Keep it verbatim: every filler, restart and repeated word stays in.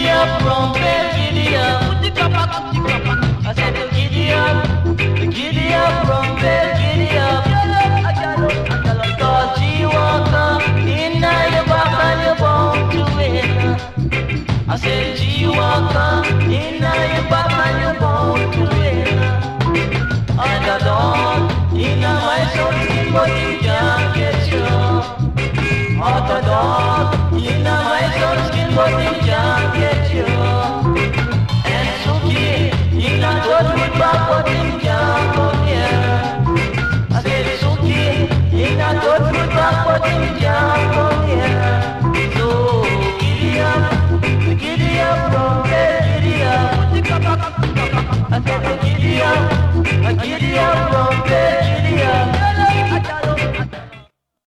Giddy up, Rumpel, giddy up. I said to giddy up, giddy up, Rumpel, giddy up. Cause G Walker, in your back and you're bound to win. I said G Walker, in your back and you're bound to win. And I don't, in my soul, but you can't get you. Hot a dog, in my soul skin, but you can't get you. And Suki, in a touch with back, but you can't come here. I said Suki, in a touch with back, but you can't come here. So giddy up, giddy up, Rumpel, giddy up. I said giddy up, giddy up, Rumpel, giddy up.